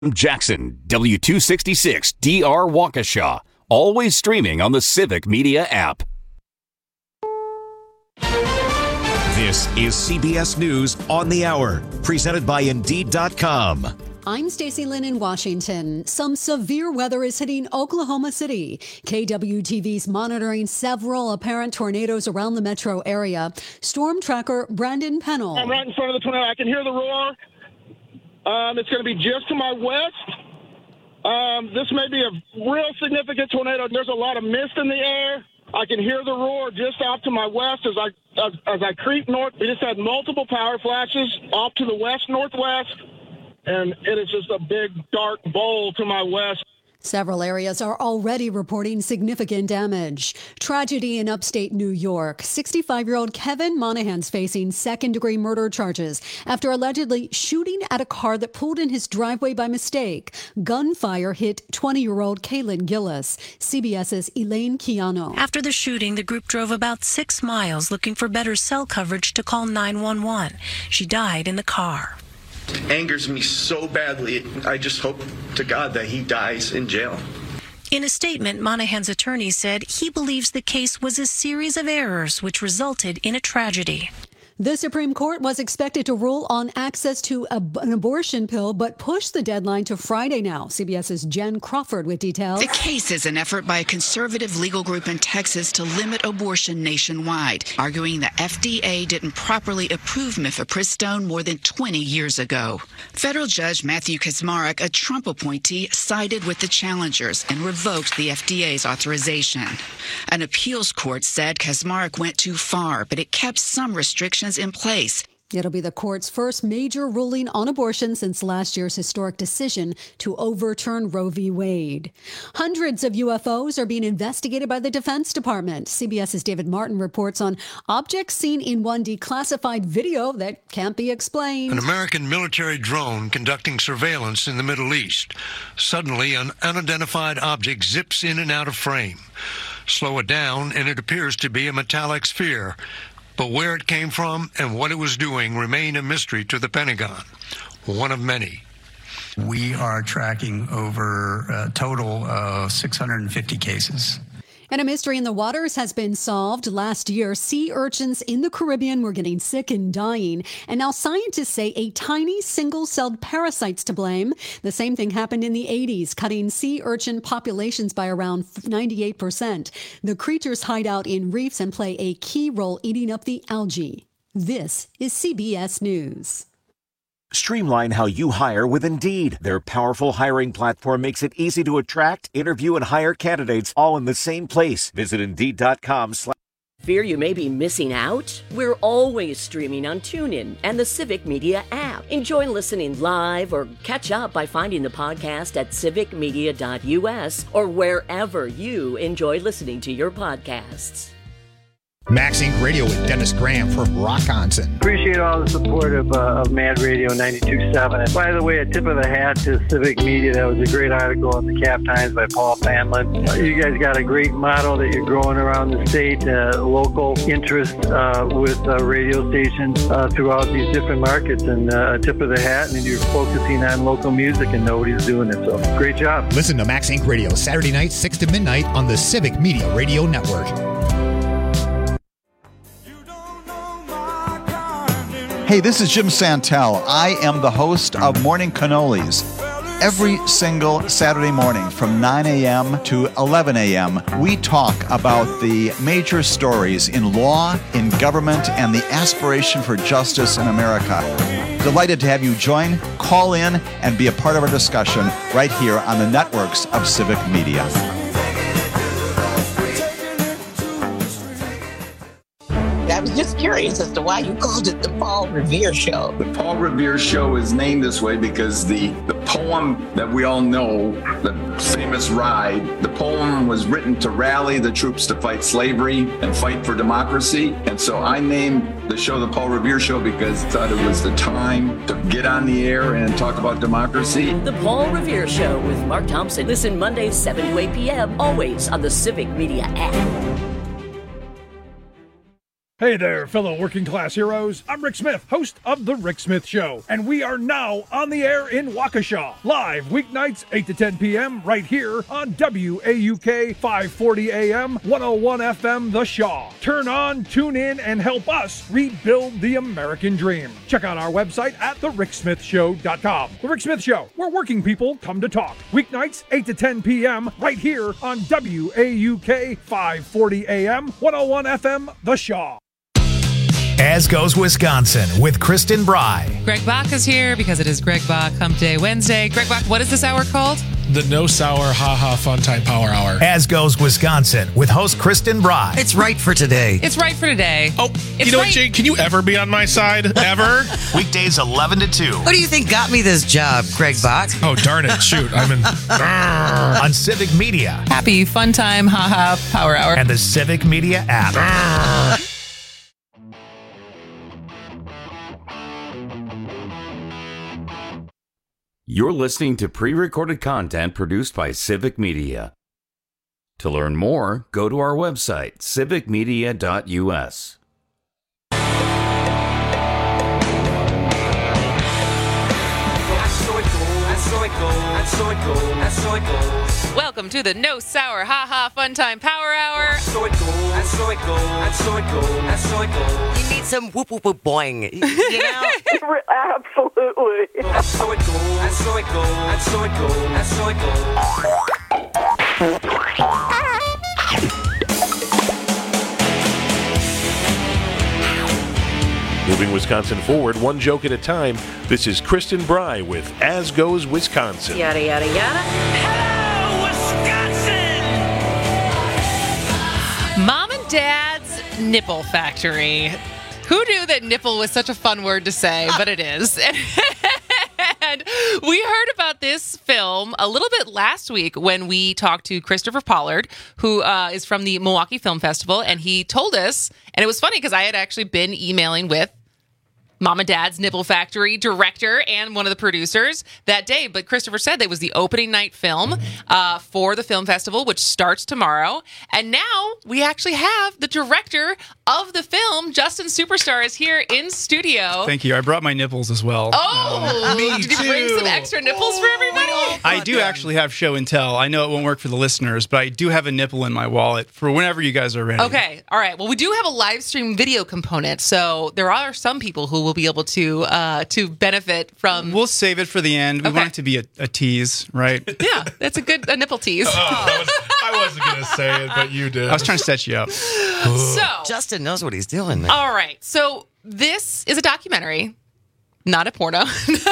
Jackson, W266 DR Waukesha. Always streaming on the Civic Media app. This is CBS News on the Hour, presented by Indeed.com. I'm Stacey Lynn in Washington. Some severe weather is hitting Oklahoma City. KWTV's monitoring several apparent tornadoes around the metro area. Storm tracker Brandon Pennell. I'm right in front of the tornado. I can hear the roar. It's going to be just to my west. This may be a real significant tornado. There's a lot of mist in the air. I can hear the roar just off to my west as I creep north. We just had multiple power flashes off to the west-northwest, and it is just a big, dark bowl to my west. Several areas are already reporting significant damage. Tragedy in upstate New York. 65-year-old Kevin Monahan's facing second-degree murder charges after allegedly shooting at a car that pulled in his driveway by mistake. Gunfire hit 20-year-old Kaylin Gillis. CBS's Elaine Keano. After the shooting, the group drove about 6 miles looking for better cell coverage to call 911. She died in the car. Angers me so badly. I just hope to God that he dies in jail. In a statement, Monahan's attorney said he believes the case was a series of errors which resulted in a tragedy. The Supreme Court was expected to rule on access to an abortion pill, but pushed the deadline to Friday now. CBS's Jen Crawford with details. The case is an effort by a conservative legal group in Texas to limit abortion nationwide, arguing the FDA didn't properly approve mifepristone more than 20 years ago. Federal Judge Matthew Kacsmaryk, a Trump appointee, sided with the challengers and revoked the FDA's authorization. An appeals court said Kacsmaryk went too far, but it kept some restrictions in place. It'll be the court's first major ruling on abortion since last year's historic decision to overturn Roe v. Wade. Hundreds of UFOs are being investigated by the Defense Department. CBS's David Martin reports on objects seen in one declassified video that can't be explained. An American military drone conducting surveillance in the Middle East. Suddenly, an unidentified object zips in and out of frame. Slow it down, and it appears to be a metallic sphere. But where it came from and what it was doing remain a mystery to the Pentagon, one of many. We are tracking over a total of 650 cases. And a mystery in the waters has been solved. Last year, sea urchins in the Caribbean were getting sick and dying. And now scientists say a tiny single-celled parasite's to blame. The same thing happened in the 80s, cutting sea urchin populations by around 98%. The creatures hide out in reefs and play a key role eating up the algae. This is CBS News. Streamline how you hire with Indeed. Their powerful hiring platform makes it easy to attract, interview, and hire candidates all in the same place. Visit Indeed.com. Fear you may be missing out? We're always streaming on TuneIn and the Civic Media app. Enjoy listening live or catch up by finding the podcast at civicmedia.us or wherever you enjoy listening to your podcasts. Max Inc. Radio with Dennis Graham from Rockonson. Appreciate all the support of Mad Radio 92.7. And by the way, a tip of the hat to Civic Media. That was a great article in the Cap Times by Paul Fanlin. You guys got a great motto that you're growing around the state, local interest with radio stations throughout these different markets. And a tip of the hat, and you're focusing on local music and nobody's doing it. So great job. Listen to Max Inc. Radio Saturday night, 6 to midnight on the Civic Media Radio Network. Hey, this is Jim Santel. I am the host of Morning Cannolis. Every single Saturday morning from 9 a.m. to 11 a.m., we talk about the major stories in law, in government, and the aspiration for justice in America. Delighted to have you join, call in, and be a part of our discussion right here on the networks of Civic Media. I was just curious as to why you called it the Paul Revere Show. The Paul Revere Show is named this way because the poem that we all know, the famous Ride, the poem was written to rally the troops to fight slavery and fight for democracy. And so I named the show the Paul Revere Show because I thought it was the time to get on the air and talk about democracy. The Paul Revere Show with Mark Thompson. Listen Mondays 7 to 8 p.m. always on the Civic Media app. Hey there, fellow working class heroes. I'm Rick Smith, host of The Rick Smith Show, and we are now on the air in Waukesha, live weeknights 8 to 10 p.m. right here on WAUK 540 AM, 101 FM The Shaw. Turn on, tune in, and help us rebuild the American dream. Check out our website at thericksmithshow.com. The Rick Smith Show, where working people come to talk. Weeknights 8 to 10 p.m. right here on WAUK 540 AM, 101 FM The Shaw. As Goes Wisconsin with Kristen Bry. Greg Bach is here because it is Greg Bach Hump Day Wednesday. Greg Bach, what is this hour called? The No Sour Ha Ha Fun Time Power Hour. As Goes Wisconsin with host Kristen Bry. It's right for today. It's right for today. Oh, it's you know what, Jake? Can you ever be on my side? Ever? Weekdays 11 to 2. What do you think got me this job, Greg Bach? Oh, darn it. Shoot. I'm in. On Civic Media. Happy Fun Time Ha Ha Power Hour. And the Civic Media app. You're listening to pre-recorded content produced by Civic Media. To learn more, go to our website, civicmedia.us. Welcome to the No Sour Ha Ha Fun Time Power Hour. You need some whoop whoop whoop boing. You know? Absolutely. Moving Wisconsin forward, one joke at a time. This is Kristen Bry with As Goes Wisconsin. Yada, yada, yada. Hello, Wisconsin! Mom and Dad's Nipple Factory. Who knew that nipple was such a fun word to say, but it is. And we heard about this film a little bit last week when we talked to Christopher Pollard, who is from the Milwaukee Film Festival, and he told us, and it was funny because I had actually been emailing with Mom and Dad's Nipple Factory director and one of the producers that day. But Christopher said that was the opening night film for the film festival, which starts tomorrow. And now we actually have the director of the film, Justin Superstar, is here in studio. Thank you. I brought my nipples as well. Oh, me did you bring some extra nipples for everybody? I do actually have show and tell. I know it won't work for the listeners, but I do have a nipple in my wallet for whenever you guys are ready. Okay. All right. Well, we do have a live stream video component, so there are some people who will be able to benefit from. We'll save it for the end. We want it to be a tease, right? Yeah, that's a nipple tease. I wasn't going to say it, but you did. I was trying to set you up. So Justin knows what he's doing, man. All right. So this is a documentary, not a porno.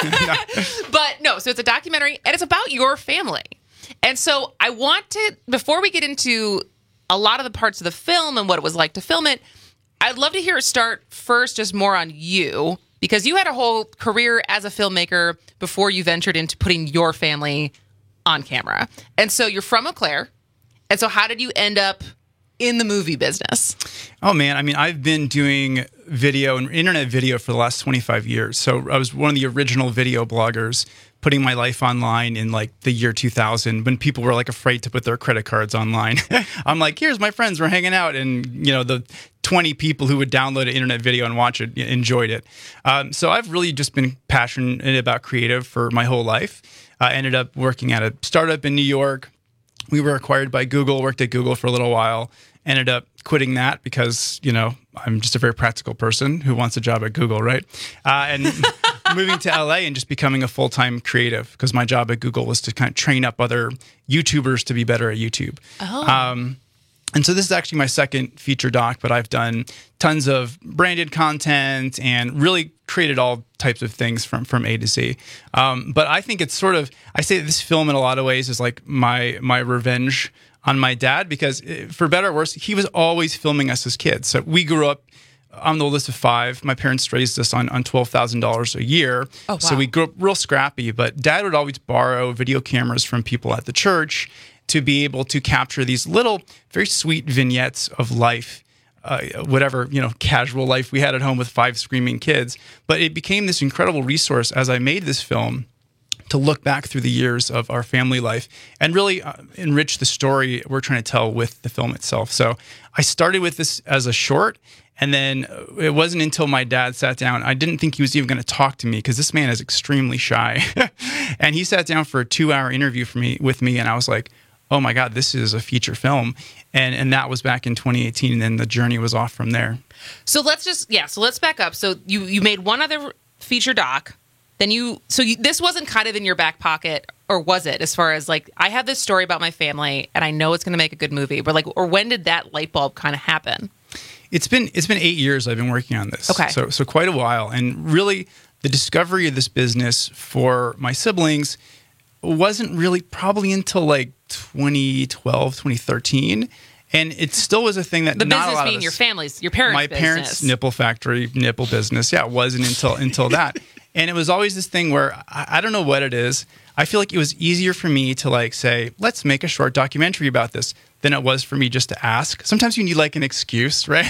But no, so it's a documentary and it's about your family. And so I want to, before we get into a lot of the parts of the film and what it was like to film it, I'd love to hear it start first just more on you, because you had a whole career as a filmmaker before you ventured into putting your family on camera. And so you're from Eau Claire. And so how did you end up in the movie business? Oh, man. I mean, I've been doing video and internet video for the last 25 years. So I was one of the original video bloggers, putting my life online in like the year 2000 when people were like afraid to put their credit cards online. I'm like, here's my friends, we're hanging out. And, you know, the 20 people who would download an internet video and watch it enjoyed it. So I've really just been passionate about creative for my whole life. I ended up working at a startup in New York. We were acquired by Google, worked at Google for a little while, ended up quitting that because, you know, I'm just a very practical person who wants a job at Google, right? And moving to LA and just becoming a full-time creative, because my job at Google was to kind of train up other YouTubers to be better at YouTube. Oh. And so this is actually my second feature doc, but I've done tons of branded content and really created all types of things from A to Z. But I think it's sort of, I say this film in a lot of ways is like my revenge on my dad, because for better or worse, he was always filming us as kids. So we grew up, I'm the oldest of 5. My parents raised us on $12,000 a year. Oh, wow. So we grew up real scrappy, but Dad would always borrow video cameras from people at the church to be able to capture these little, very sweet vignettes of life, whatever, you know, casual life we had at home with 5 screaming kids. But it became this incredible resource as I made this film to look back through the years of our family life and really enrich the story we're trying to tell with the film itself. So I started with this as a short, and then it wasn't until my dad sat down. I didn't think he was even going to talk to me because this man is extremely shy. And he sat down for a 2-hour interview with me, and I was like, oh my God, this is a feature film. And that was back in 2018, and then the journey was off from there. So let's back up. So you made one other feature doc. Then this wasn't kind of in your back pocket, or was it? As far as like, I have this story about my family, and I know it's going to make a good movie. But or when did that light bulb kind of happen? It's been 8 years I've been working on this. Okay, so quite a while, and really the discovery of this business for my siblings wasn't really probably until like 2012, 2013. And it still was a thing that the not business a lot being of us, your family's, your parents' my business. parents' nipple factory, nipple business. Yeah, it wasn't until that. And it was always this thing where I don't know what it is. I feel like it was easier for me to like say, let's make a short documentary about this than it was for me just to ask. Sometimes you need like an excuse, right?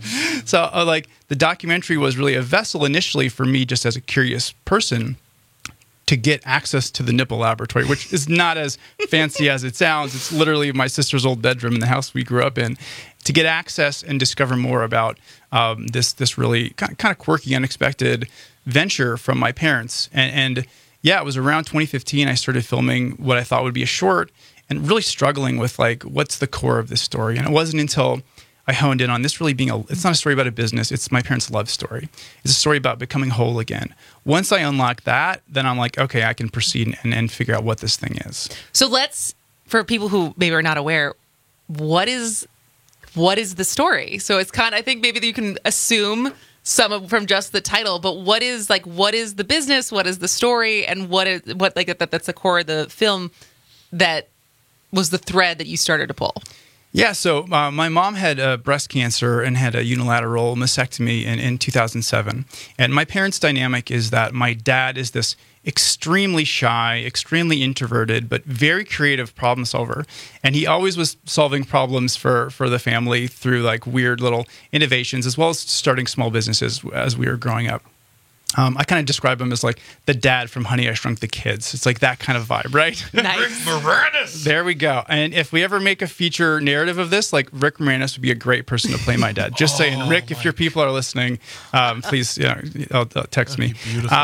So like the documentary was really a vessel initially for me just as a curious person to get access to the nipple laboratory, which is not as fancy as it sounds. It's literally my sister's old bedroom in the house we grew up in, to get access and discover more about this really kind of quirky, unexpected venture from my parents. And yeah, it was around 2015 I started filming what I thought would be a short, and really struggling with like, what's the core of this story? And it wasn't until I honed in on this really being it's not a story about a business, it's my parents' love story. It's a story about becoming whole again. Once I unlock that, then I'm like, okay, I can proceed and figure out what this thing is. So for people who maybe are not aware, what is the story? So it's I think maybe you can assume from just the title, but what is the business? What is the story? And that's the core of the film that was the thread that you started to pull? Yeah, so my mom had breast cancer and had a unilateral mastectomy in 2007. And my parents' dynamic is that my dad is this extremely shy, extremely introverted, but very creative problem solver. And he always was solving problems for the family through like weird little innovations, as well as starting small businesses as we were growing up. I kind of describe him as like the dad from Honey, I Shrunk the Kids. It's like that kind of vibe, right? Nice. Rick Moranis. There we go. And if we ever make a feature narrative of this, like Rick Moranis would be a great person to play my dad. Just saying, Rick, if your people are listening, please, text me.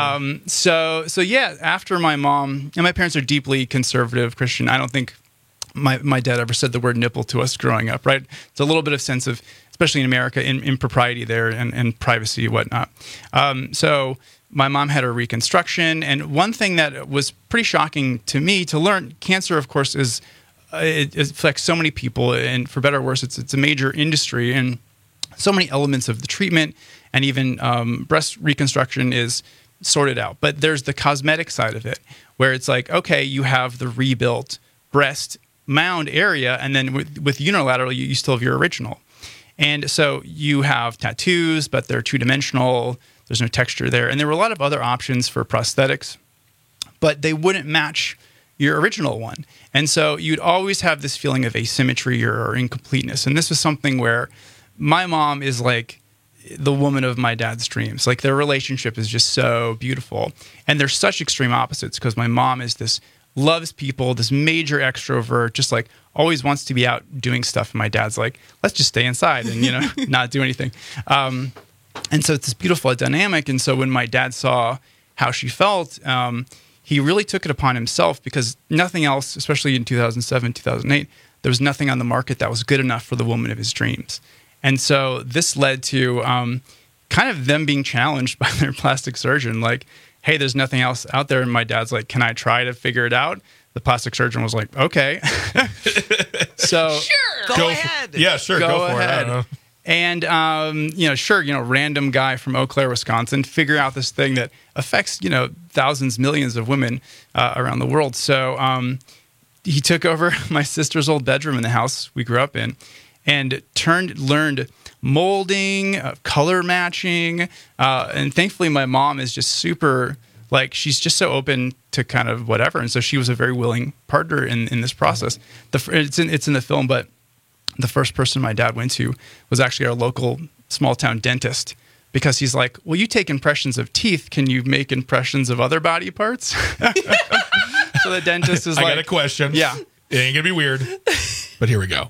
So yeah, after my mom, and my parents are deeply conservative Christian. I don't think my dad ever said the word nipple to us growing up, right? It's a little bit of sense of, especially in America, impropriety there and privacy and whatnot. So my mom had a reconstruction. And one thing that was pretty shocking to me to learn, cancer, of course, it affects so many people. And for better or worse, it's a major industry. And so many elements of the treatment and even breast reconstruction is sorted out. But there's the cosmetic side of it, where it's like, okay, you have the rebuilt breast mound area. And then with unilateral, you still have your original. And so you have tattoos, but they're two-dimensional. There's no texture there. And there were a lot of other options for prosthetics, but they wouldn't match your original one. And so you'd always have this feeling of asymmetry or incompleteness. And this was something where my mom is like the woman of my dad's dreams. Like their relationship is just so beautiful. And they're such extreme opposites because my mom is loves people, this major extrovert, just like always wants to be out doing stuff. And my dad's like, let's just stay inside and, not do anything. And so it's this beautiful dynamic. And so when my dad saw how she felt, he really took it upon himself because nothing else, especially in 2007, 2008, there was nothing on the market that was good enough for the woman of his dreams. And so this led to kind of them being challenged by their plastic surgeon, like, hey, there's nothing else out there. And my dad's like, can I try to figure it out? The plastic surgeon was like, okay. So sure, go ahead. Yeah, sure, go for it. And, random guy from Eau Claire, Wisconsin, figure out this thing that affects, thousands, millions of women around the world. So he took over my sister's old bedroom in the house we grew up in and learned molding, color matching. And thankfully, my mom is just super, she's just so open to kind of whatever. And so she was a very willing partner in this process. It's in the film, but the first person my dad went to was actually our local small town dentist because he's like, well, you take impressions of teeth. Can you make impressions of other body parts? So the dentist is I like, got a question. Yeah. It ain't going to be weird, but here we go.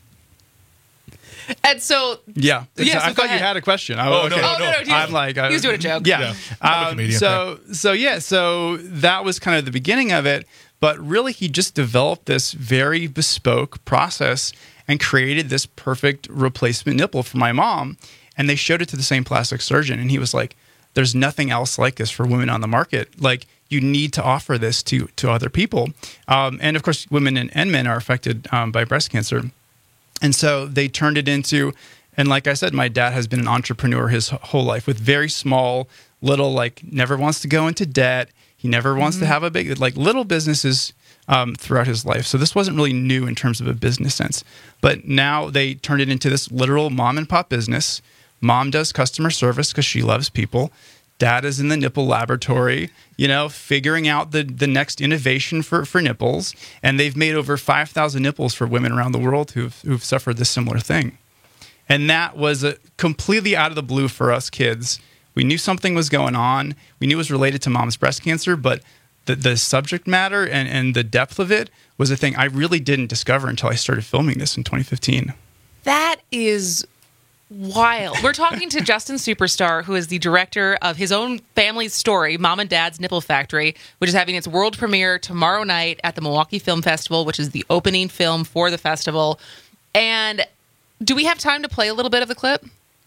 And so, yeah, so I go thought ahead. you had a question. No. I'm like, he was doing a joke. Yeah. So that was kind of the beginning of it. But really, he just developed this very bespoke process and created this perfect replacement nipple for my mom. And they showed it to the same plastic surgeon, and he was like, "There's nothing else like this for women on the market. Like, you need to offer this to other people." And of course, women and men are affected by breast cancer. And so they turned it into, and like I said, my dad has been an entrepreneur his whole life with very small, little, like, never wants to go into debt. He never wants to have a big, like, little businesses throughout his life. So this wasn't really new in terms of a business sense. But now they turned it into this literal mom and pop business. Mom does customer service because she loves people. Dad is in the nipple laboratory, figuring out the next innovation for nipples. And they've made over 5,000 nipples for women around the world who've suffered this similar thing. And that was completely out of the blue for us kids. We knew something was going on. We knew it was related to mom's breast cancer, but the subject matter and the depth of it was a thing I really didn't discover until I started filming this in 2015. That is wild. We're talking to Justin Superstar, who is the director of his own family's story, Mom and Dad's Nipple Factory, which is having its world premiere tomorrow night at the Milwaukee Film Festival, which is the opening film for the festival. And do we have time to play a little bit of the clip?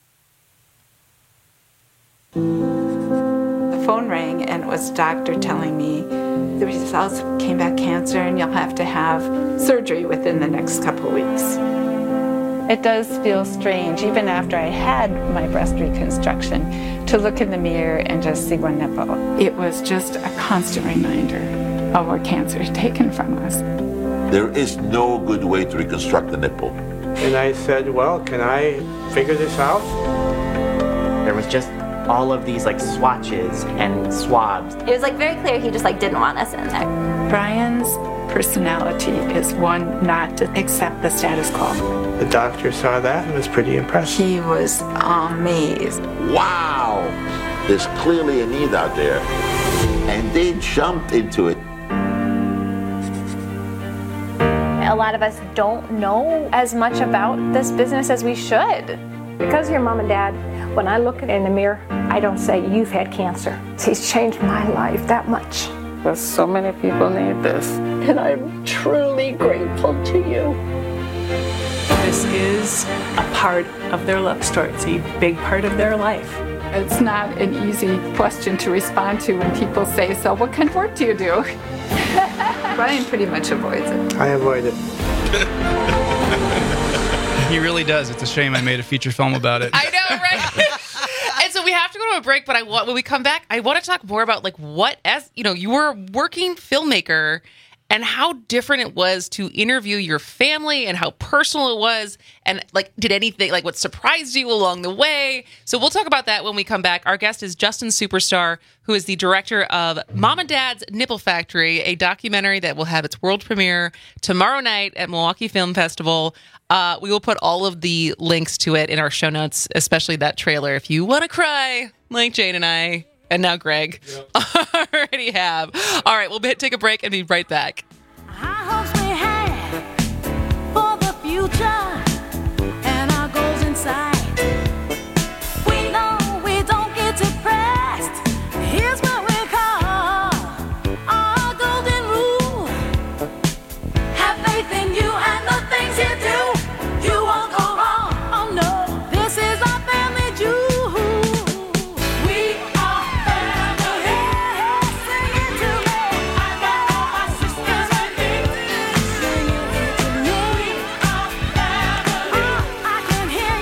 The phone rang, and it was a doctor telling me the results came back cancer and you'll have to have surgery within the next couple of weeks. It does feel strange, even after I had my breast reconstruction, to look in the mirror and just see one nipple. It was just a constant reminder of what cancer had taken from us. There is no good way to reconstruct the nipple. And I said, well, can I figure this out? There was just all of these swatches and swabs. It was very clear he just didn't want us in there. Brian's personality is one not to accept the status quo. The doctor saw that and was pretty impressed. He was amazed. Wow! There's clearly a need out there. And they jumped into it. A lot of us don't know as much about this business as we should. Because you're mom and dad, when I look in the mirror, I don't say, you've had cancer. He's changed my life that much. But so many people need this. And I'm truly grateful to you. This is a part of their love story. It's a big part of their life. It's not an easy question to respond to when people say, so what kind of work do you do? Brian pretty much avoids it. I avoid it. He really does. It's a shame I made a feature film about it. I know, right? And so we have to go to a break, but when we come back, I want to talk more about you were a working filmmaker and how different it was to interview your family and how personal it was. And did anything, what surprised you along the way? So we'll talk about that when we come back. Our guest is Justin Superstar, who is the director of Mom and Dad's Nipple Factory, a documentary that will have its world premiere tomorrow night at Milwaukee Film Festival. We will put all of the links to it in our show notes, especially that trailer. If you want to cry, like Jane and I, and now Greg already have. All right, we'll take a break and be right back. High hopes we have for the future and our goals in sight. We know we don't get depressed. Here's what we call our golden rule. Have faith in you and the things you do. You won't go wrong. Oh no, this is our family jewel. We are family. Sing it to me. I got all my sisters with me. Sing it to me. We are family. I can hear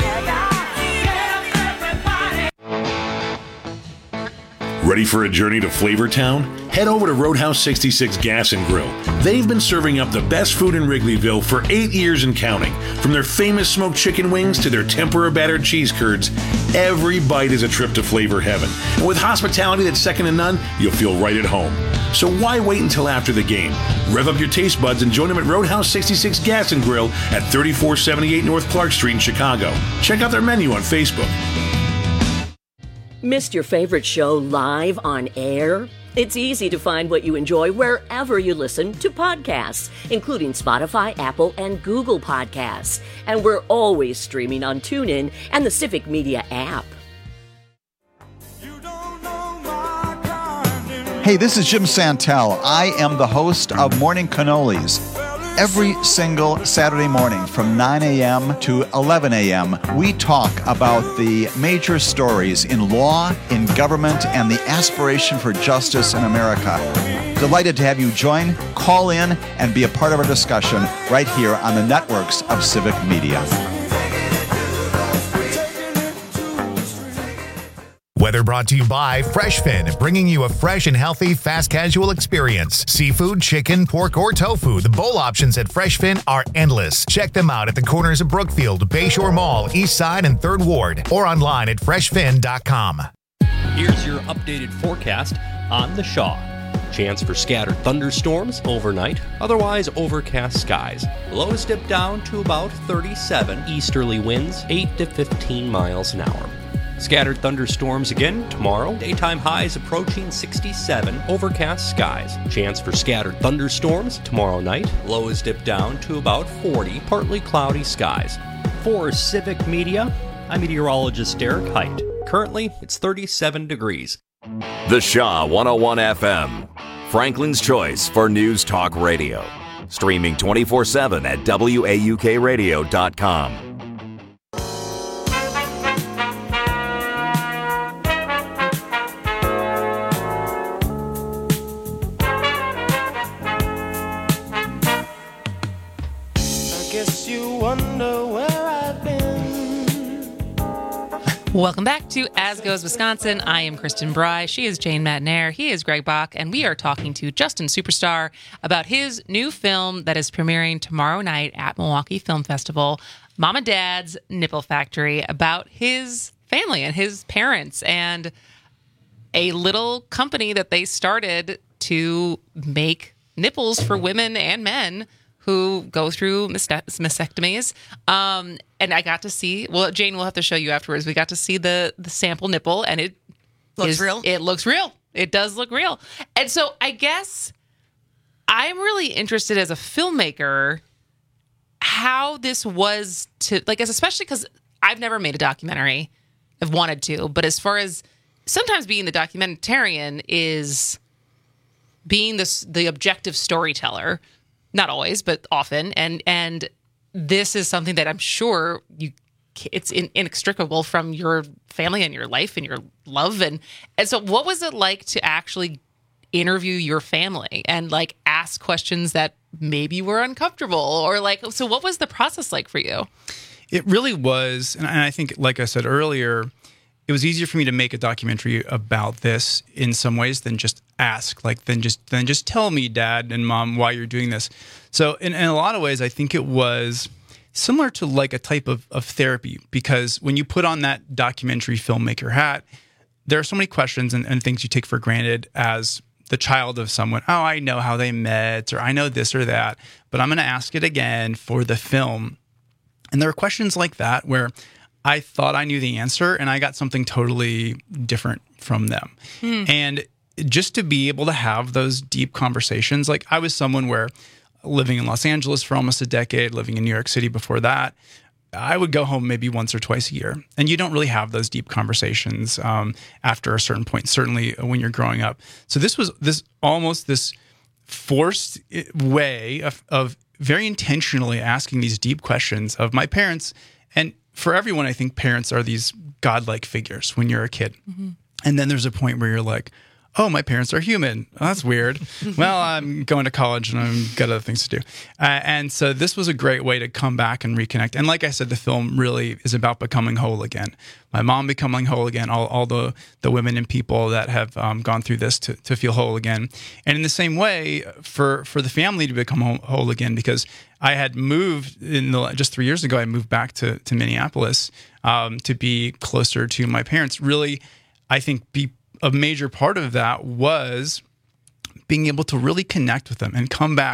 you, guys. Everybody. Ready for a journey to Flavortown? Head over to Roadhouse 66 Gas and Grill. They've been serving up the best food in Wrigleyville for 8 years and counting. From their famous smoked chicken wings to their tempura battered cheese curds, every bite is a trip to flavor heaven. And with hospitality that's second to none, you'll feel right at home. So why wait until after the game? Rev up your taste buds and join them at Roadhouse 66 Gas and Grill at 3478 North Clark Street in Chicago. Check out their menu on Facebook. Missed your favorite show live on air? It's easy to find what you enjoy wherever you listen to podcasts, including Spotify, Apple, and Google Podcasts. And we're always streaming on TuneIn and the Civic Media app. Hey, this is Jim Santel. I am the host of Morning Cannolis. Every single Saturday morning from 9 a.m. to 11 a.m., we talk about the major stories in law, in government, and the aspiration for justice in America. Delighted to have you join, call in, and be a part of our discussion right here on the networks of Civic Media. Weather brought to you by FreshFin, bringing you a fresh and healthy fast casual experience. Seafood, chicken, pork, or tofu, the bowl options at FreshFin are endless. Check them out at the corners of Brookfield, Bayshore Mall, East Side, and 3rd Ward, or online at freshfin.com. Here's your updated forecast on the Shaw. Chance for scattered thunderstorms overnight, otherwise overcast skies. Lows dip down to about 37, easterly winds 8 to 15 miles an hour. Scattered thunderstorms again tomorrow. Daytime highs approaching 67. Overcast skies. Chance for scattered thunderstorms tomorrow night. Lows dip down to about 40. Partly cloudy skies. For Civic Media, I'm meteorologist Derek Height. Currently, it's 37 degrees. The Shaw 101 FM. Franklin's choice for News Talk Radio. Streaming 24/7 at WAUKradio.com. Welcome back to As Goes Wisconsin. I am Kristen Bry. She is Jane Matnair. He is Greg Bach. And we are talking to Justin Superstar about his new film that is premiering tomorrow night at Milwaukee Film Festival, Mom and Dad's Nipple Factory, about his family and his parents and a little company that they started to make nipples for women and men who go through mastectomies. And I got to see, well, Jane will have to show you afterwards. We got to see the sample nipple, and it looks real. It looks real. It does look real. And so I guess I'm really interested as a filmmaker how this was to, like, especially because I've never made a documentary. I've wanted to. But as far as sometimes being the documentarian is being the objective storyteller. Not always, but often. And this is something that I'm sure it's inextricable from your family and your life and your love. And so what was it like to actually interview your family and like ask questions that maybe were uncomfortable or like, so what was the process like for you? It really was. And I think, like I said earlier, it was easier for me to make a documentary about this in some ways than just ask, like then just tell me, Dad and Mom, why you're doing this. So in a lot of ways, I think it was similar to like a type of therapy, because when you put on that documentary filmmaker hat, there are so many questions and things you take for granted as the child of someone. Oh, I know how they met, or I know this or that, but I'm going to ask it again for the film. And there are questions like that where I thought I knew the answer, and I got something totally different from them. And just to be able to have those deep conversations, like I was someone where living in Los Angeles for almost a decade, living in New York City before that, I would go home maybe once or twice a year. And you don't really have those deep conversations after a certain point, certainly when you're growing up. So this was almost this forced way of very intentionally asking these deep questions of my parents. And for everyone, I think parents are these godlike figures when you're a kid. Mm-hmm. And then there's a point where you're like, oh, my parents are human. Oh, that's weird. Well, I'm going to college and I've got other things to do. And so this was a great way to come back and reconnect. And like I said, the film really is about becoming whole again. My mom becoming whole again, all the women and people that have gone through this to feel whole again. And in the same way, for the family to become whole again, because I had moved just 3 years ago, I moved back to Minneapolis to be closer to my parents. Really, I think a major part of that was being able to really connect with them and come back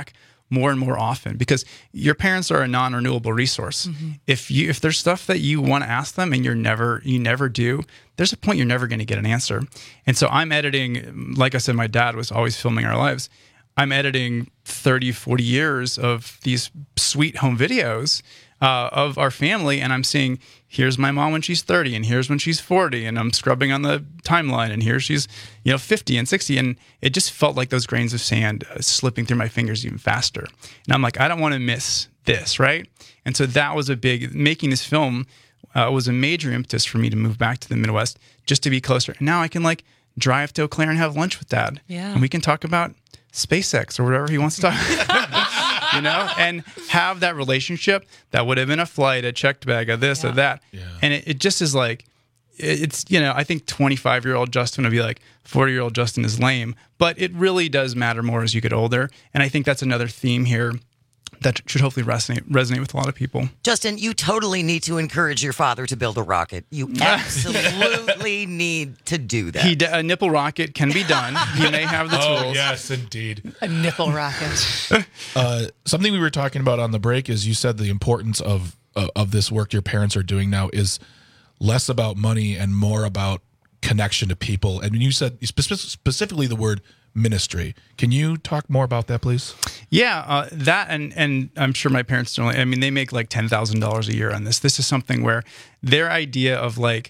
more and more often, because your parents are a non-renewable resource. If there's stuff that you want to ask them and you never do, there's a point you're never going to get an answer. And so I'm editing, like I said, my dad was always filming our lives. I'm editing 30, 40 years of these sweet home videos of our family, and I'm seeing, here's my mom when she's 30, and here's when she's 40, and I'm scrubbing on the timeline, and here she's 50 and 60, and it just felt like those grains of sand slipping through my fingers even faster. And I'm like, I don't want to miss this, right? And so that was making this film was a major impetus for me to move back to the Midwest, just to be closer. And now I can drive to Eau Claire and have lunch with Dad. Yeah. And we can talk about SpaceX or whatever he wants to talk about. And have that relationship that would have been a flight, a checked bag, a this, or that. Yeah. And it just is it's, I think 25-year-old Justin would be like, 40-year-old Justin is lame. But it really does matter more as you get older. And I think that's another theme here that should hopefully resonate with a lot of people. Justin, you totally need to encourage your father to build a rocket. You absolutely need to do that. A nipple rocket can be done. He may have the tools. Oh, yes, indeed. A nipple rocket. Something we were talking about on the break is you said the importance of this work your parents are doing now is less about money and more about connection to people. And you said specifically the word ministry. Can you talk more about that, please? Yeah, that and I'm sure my parents don't. I mean, they make like $10,000 a year on this. This is something where their idea of we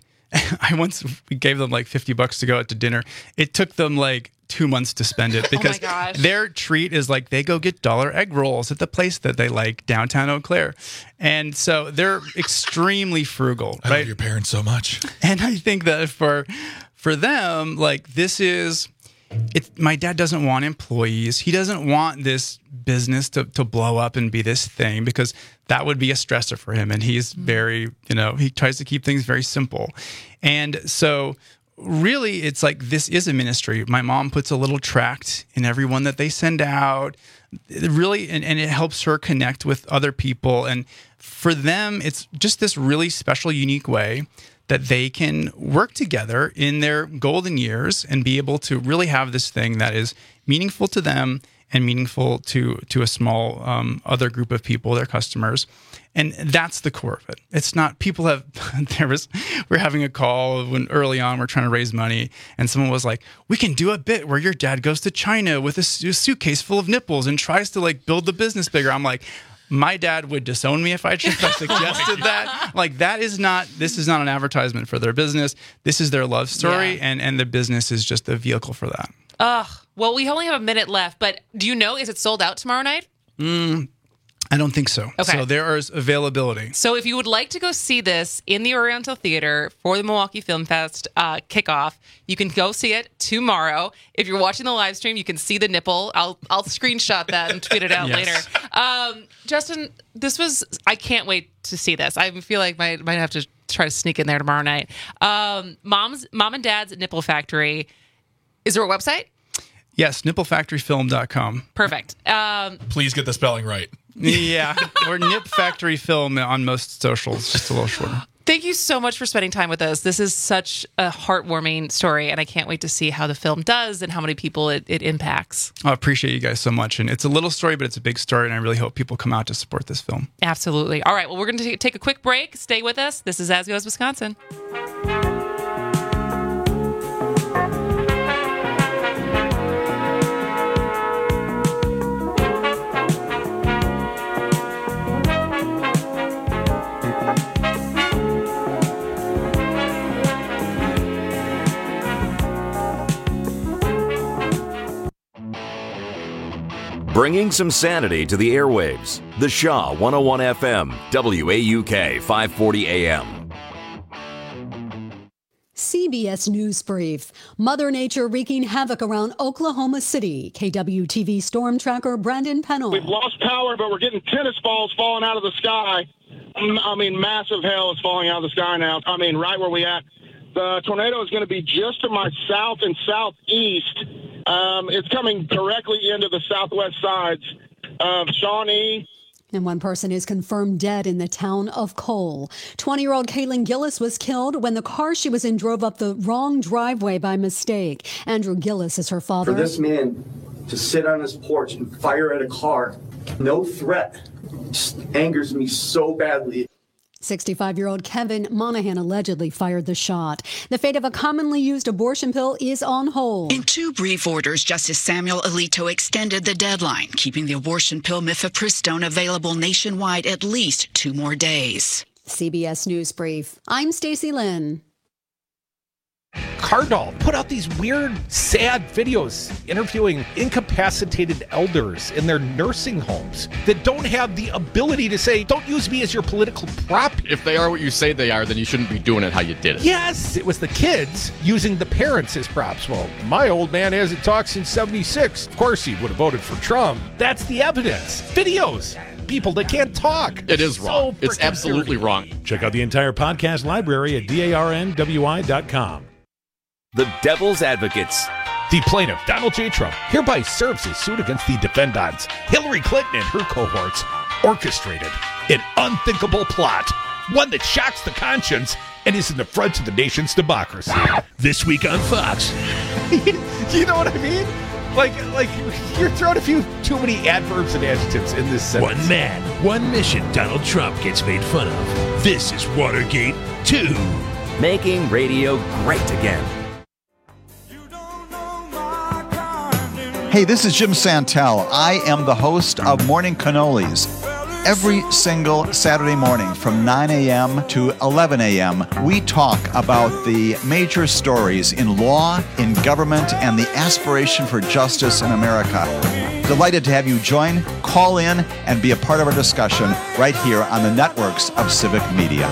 gave them like $50 to go out to dinner. It took them like 2 months to spend it because their treat is they go get $1 egg rolls at the place that they like downtown Eau Claire. And so they're extremely frugal. I love your parents so much. And I think that for them, this is... my dad doesn't want employees. He doesn't want this business to blow up and be this thing, because that would be a stressor for him. And he's very, he tries to keep things very simple. And so really it's this is a ministry. My mom puts a little tract in every one that they send out. Really, and it helps her connect with other people. And for them, it's just this really special, unique way that they can work together in their golden years and be able to really have this thing that is meaningful to them and meaningful to a small other group of people, their customers. And that's the core of it. It's not, we're having a call when early on we're trying to raise money, and someone was like, we can do a bit where your dad goes to China with a suitcase full of nipples and tries to build the business bigger. I'm like, my dad would disown me if I suggested that. This is not an advertisement for their business. This is their love story, and the business is just a vehicle for that. Well, we only have a minute left, but do you know, is it sold out tomorrow night? I don't think so. Okay. So there is availability. So if you would like to go see this in the Oriental Theater for the Milwaukee Film Fest kickoff, you can go see it tomorrow. If you're watching the live stream, you can see the nipple. I'll screenshot that and tweet it out later. Justin, I can't wait to see this. I feel like I might have to try to sneak in there tomorrow night. Mom and Dad's Nipple Factory. Is there a website? Yes, nipplefactoryfilm.com. Perfect. Please get the spelling right. Yeah, or Nip Factory Film on most socials, just a little shorter. Thank you so much for spending time with us. This is such a heartwarming story, and I can't wait to see how the film does and how many people it impacts. I appreciate you guys so much. And it's a little story, but it's a big story, and I really hope people come out to support this film. Absolutely. All right, well, we're going to take a quick break. Stay with us. This is As Goes Wisconsin. Bringing some sanity to the airwaves. The Shaw 101 FM, WAUK 540 AM. CBS News Brief. Mother Nature wreaking havoc around Oklahoma City. KWTV storm tracker Brandon Pennell. We've lost power, but we're getting tennis balls falling out of the sky. I mean, massive hail is falling out of the sky now. I mean, right where we at. The tornado is going to be just to my south and southeast. It's coming directly into the southwest sides of Shawnee. And one person is confirmed dead in the town of Cole. 20-year-old Caitlin Gillis was killed when the car she was in drove up the wrong driveway by mistake. Andrew Gillis is her father. For this man to sit on his porch and fire at a car No threat just angers me so badly. 65-year-old Kevin Monahan allegedly fired the shot. The fate of a commonly used abortion pill is on hold. In two brief orders, Justice Samuel Alito extended the deadline, keeping the abortion pill mifepristone available nationwide at least 2 more days. CBS News Brief. I'm Stacey Lynn. Cardinal put out these weird, sad videos interviewing incapacitated elders in their nursing homes that don't have the ability to say, don't use me as your political prop. If they are what you say they are, then you shouldn't be doing it how you did it. Yes, it was the kids using the parents as props. Well, my old man hasn't talked since 76. Of course he would have voted for Trump. That's the evidence. Videos. People that can't talk. It is wrong. So it's absolutely wrong. Check out the entire podcast library at darnwi.com. The Devil's Advocates. The plaintiff, Donald J. Trump, hereby serves his suit against the defendants, Hillary Clinton and her cohorts, orchestrated an unthinkable plot, one that shocks the conscience and is an affront to the nation's democracy. This week on Fox. You know what I mean? Like you're throwing a few too many adverbs and adjectives in this sentence. One man, one mission Donald Trump gets made fun of. This is Watergate 2. Making radio great again. Hey, this is Jim Santel. I am the host of Morning Cannolis. Every single Saturday morning from 9 a.m. to 11 a.m., we talk about the major stories in law, in government, and the aspiration for justice in America. Delighted to have you join, call in, and be a part of our discussion right here on the networks of Civic Media.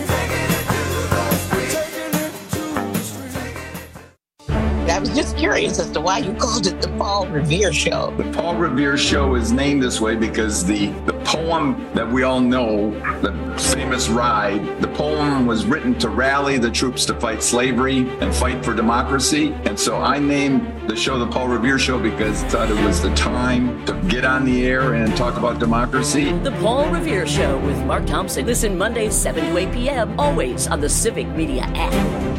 I was just curious as to why you called it the Paul Revere Show. The Paul Revere Show is named this way because the poem that we all know, the famous Ride, the poem was written to rally the troops to fight slavery and fight for democracy. And so I named the show the Paul Revere Show because I thought it was the time to get on the air and talk about democracy. The Paul Revere Show with Mark Thompson. Listen Mondays 7 to 8 p.m. always on the Civic Media app.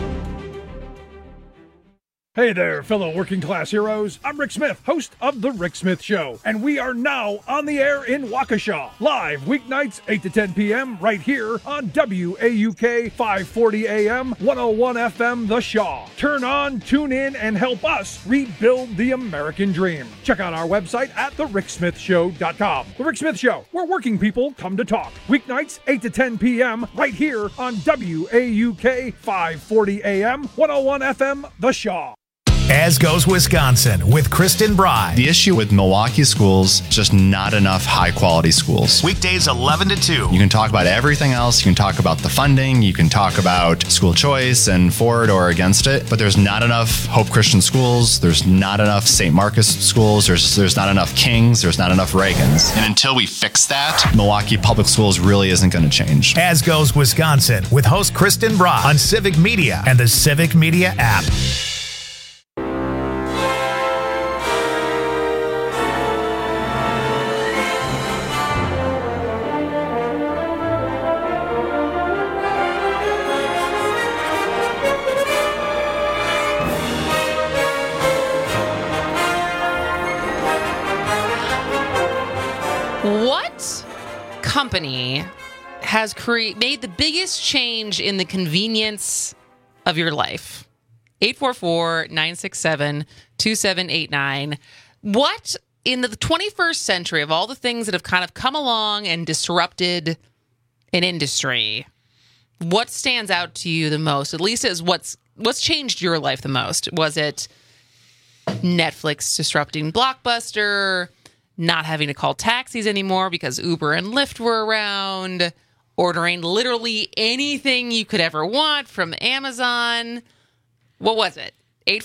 Hey there, fellow working class heroes. I'm Rick Smith, host of The Rick Smith Show, and we are now on the air in Waukesha, live weeknights 8 to 10 p.m. right here on WAUK 540 AM, 101 FM The Shaw. Turn on, tune in, and help us rebuild the American dream. Check out our website at thericksmithshow.com. The Rick Smith Show, where working people come to talk. Weeknights 8 to 10 p.m. right here on WAUK 540 AM, 101 FM The Shaw. As Goes Wisconsin with Kristen Bry. The issue with Milwaukee schools, just not enough high-quality schools. Weekdays 11 to 2. You can talk about everything else. You can talk about the funding. You can talk about school choice and for it or against it. But there's not enough Hope Christian schools. There's not enough St. Marcus schools. There's not enough Kings. There's not enough Reagans. And until we fix that, Milwaukee Public Schools really isn't going to change. As Goes Wisconsin with host Kristen Bry on Civic Media and the Civic Media app. What company has made the biggest change in the convenience of your life? 844-967-2789. What in the 21st century, of all the things that have kind of come along and disrupted an industry, what stands out to you the most, at least as what's changed your life the most? Was it Netflix disrupting Blockbuster, not having to call taxis anymore because Uber and Lyft were around, ordering literally anything you could ever want from Amazon? What was it?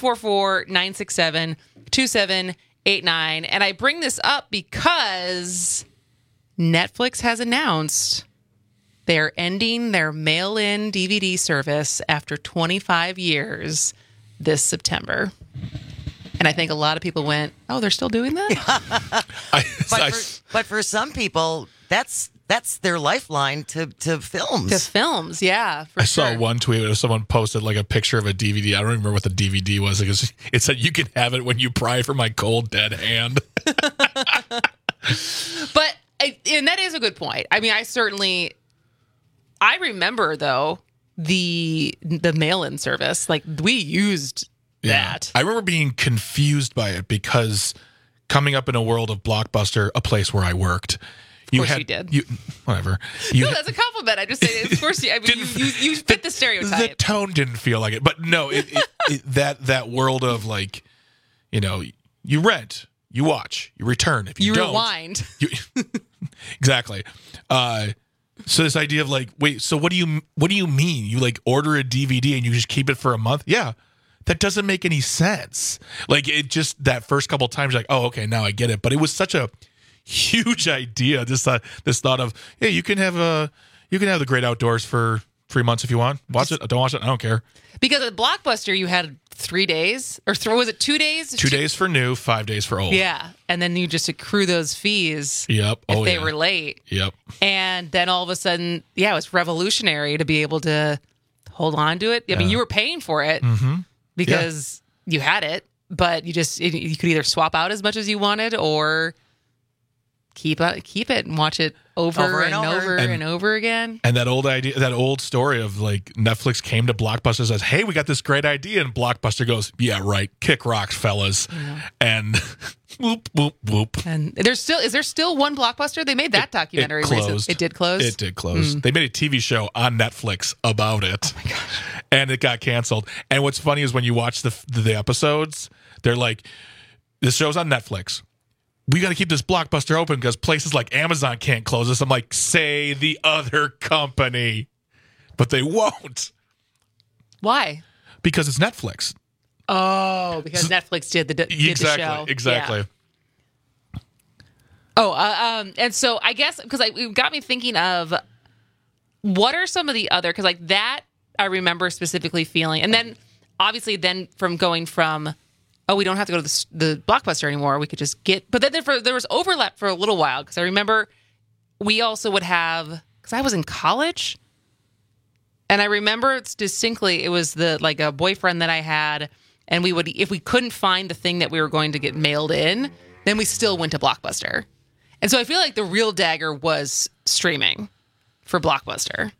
844-967-2789. And I bring this up because Netflix has announced they're ending their mail-in DVD service after 25 years this September. And I think a lot of people went, oh, they're still doing that? But for some people, that's their lifeline to films. To films, yeah. I saw one tweet where someone posted like a picture of a DVD. I don't remember what the DVD was because it said, "You can have it when you pry from my cold dead hand." But and that is a good point. I mean, I remember though the mail-in service. Like we used that. I remember being confused by it because coming up in a world of Blockbuster, a place where I worked. You did. Whatever. No, that's a compliment. I just say, of course, you fit the stereotype. The tone didn't feel like it, but no, that world of like, you rent, you watch, you return. If you don't, rewind. Exactly. So this idea of like, wait, so what do you mean? You like order a DVD and you just keep it for a month? Yeah. That doesn't make any sense. Like it just that first couple times, you're like, oh, okay, now I get it. But it was such a huge idea. This thought of, hey, you can have the great outdoors for 3 months if you want. Watch it. Don't watch it. I don't care. Because at Blockbuster, you had 3 days or was it 2 days? 2 days for new, 5 days for old. Yeah, and then you just accrue those fees. Yep. If they were late. Yep. And then all of a sudden, it was revolutionary to be able to hold on to it. I mean, you were paying for it because you had it, but you could either swap out as much as you wanted or keep it and watch it over and over again. And that old story of like Netflix came to Blockbuster and says, hey, we got this great idea. And Blockbuster goes, yeah, right. Kick rocks, fellas. Yeah. And whoop, whoop, whoop. And is there still one Blockbuster? They made that documentary recently. It did close? It did close. They made a TV show on Netflix about it. Oh my gosh. And it got canceled. And what's funny is when you watch the episodes, they're like, this show's on Netflix. We got to keep this Blockbuster open because places like Amazon can't close us. I'm like, say the other company. But they won't. Why? Because it's Netflix. Oh, because Netflix did the show. Exactly. Yeah. Oh, and so I guess because it got me thinking of what are some of the other, because like that I remember specifically feeling. And then obviously from going from, oh, we don't have to go to the Blockbuster anymore. We could just but then there was overlap for a little while because I remember we also would have, because I was in college and I remember it's distinctly, it was a boyfriend that I had, and we would, if we couldn't find the thing that we were going to get mailed in, then we still went to Blockbuster. And so I feel like the real dagger was streaming for Blockbuster.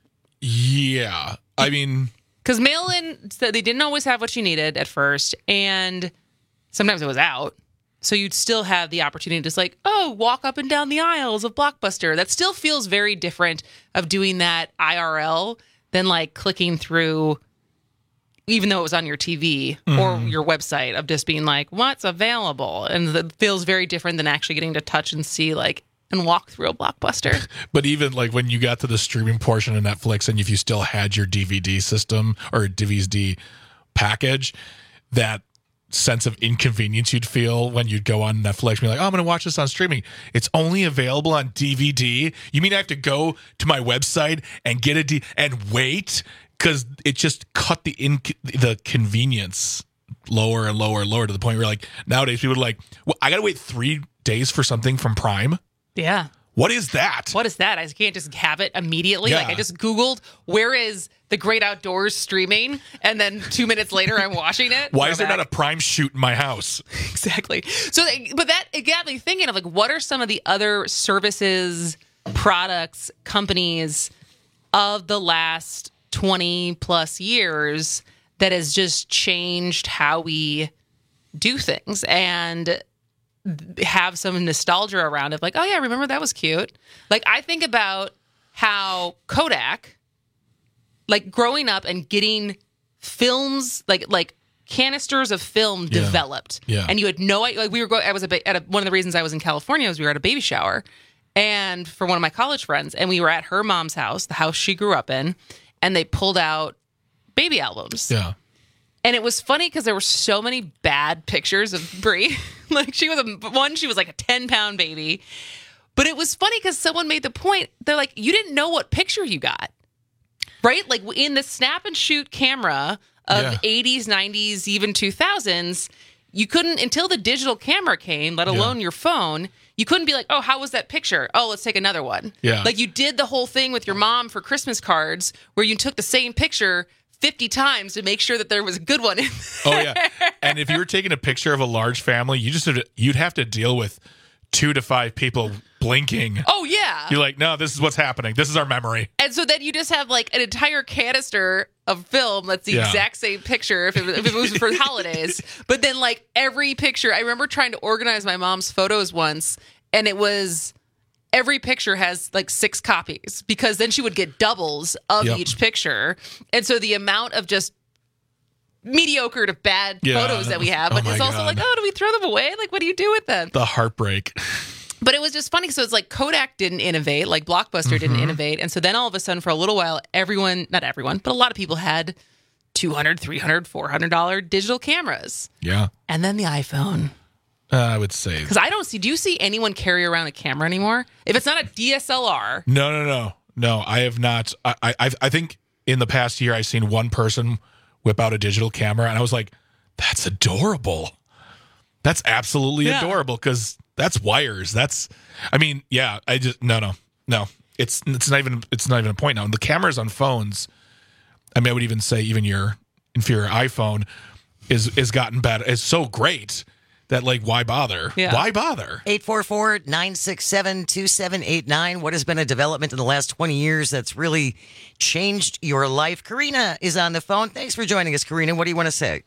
Yeah. I mean, because mail-in, they didn't always have what you needed at first, and sometimes it was out. So you'd still have the opportunity to just like, walk up and down the aisles of Blockbuster. That still feels very different of doing that IRL than like clicking through, even though it was on your TV or your website, of just being like, what's available? And it feels very different than actually getting to touch and see and walk through a Blockbuster. But even like when you got to the streaming portion of Netflix and if you still had your DVD system or DVD package, that sense of inconvenience you'd feel when you'd go on Netflix and be like, oh, I'm going to watch this on streaming. It's only available on DVD. You mean I have to go to my website and get and wait? Because it just cut the convenience lower and lower and lower to the point where like nowadays people are like, well, I got to wait 3 days for something from Prime. Yeah. What is that? What is that? I can't just have it immediately. Yeah. Like I just Googled, where is the Great Outdoors streaming? And then 2 minutes later, I'm watching it. Why is there not a Prime shoot in my house? Exactly. So, but it got me thinking of like, what are some of the other services, products, companies of the last 20 plus years that has just changed how we do things and have some nostalgia around it, like, oh yeah, remember that was cute. Like I think about how Kodak, like growing up and getting films, like canisters of film developed, and you had no idea. Like we were going, I was one of the reasons I was in California was we were at a baby shower, and for one of my college friends, and we were at her mom's house, the house she grew up in, and they pulled out baby albums. Yeah. And it was funny because there were so many bad pictures of Brie. Like she was like a 10-pound baby. But it was funny because someone made the point. They're like, you didn't know what picture you got. Right? Like in the snap and shoot camera of 80s, 90s, even 2000s, you couldn't, until the digital camera came, let alone your phone, you couldn't be like, oh, how was that picture? Oh, let's take another one. Yeah. Like you did the whole thing with your mom for Christmas cards where you took the same picture 50 times to make sure that there was a good one in there. Oh yeah. And if you were taking a picture of a large family, you'd have to deal with 2 to 5 people blinking. Oh, yeah. You're like, no, this is what's happening. This is our memory. And so then you just have like an entire canister of film that's the exact same picture if it was for holidays. But then like every picture, I remember trying to organize my mom's photos once, and it was every picture has like 6 copies because then she would get doubles of each picture. And so the amount of just mediocre to bad photos that we have, but it's also like, oh, do we throw them away? Like, what do you do with them? The heartbreak. But it was just funny. So it's like Kodak didn't innovate, like Blockbuster didn't innovate. And so then all of a sudden, for a little while, not everyone, but a lot of people had $200, $300, $400 digital cameras. Yeah. And then the iPhone. I would say. Because do you see anyone carry around a camera anymore? If it's not a DSLR. No, I have not. I think in the past year, I've seen one person whip out a digital camera, and I was like, that's adorable. That's absolutely adorable, because that's wires. No. It's not even a point now. And the cameras on phones, I mean, I would even say even your inferior iPhone is gotten better. It's so great that, like, why bother? Yeah. Why bother? 844-967-2789. What has been a development in the last 20 years that's really changed your life? Karina is on the phone. Thanks for joining us, Karina. What do you want to say?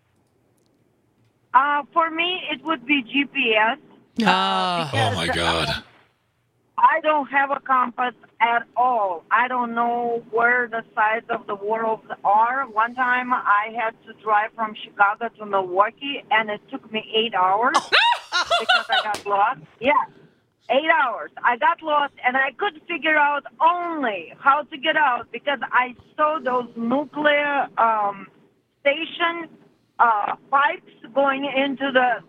For me, it would be GPS. Oh, my God. I don't have a compass at all. I don't know where the sides of the world are. One time I had to drive from Chicago to Milwaukee, and it took me 8 hours because I got lost. Yeah, 8 hours. I got lost, and I could figure out only how to get out because I saw those nuclear station pipes going into the,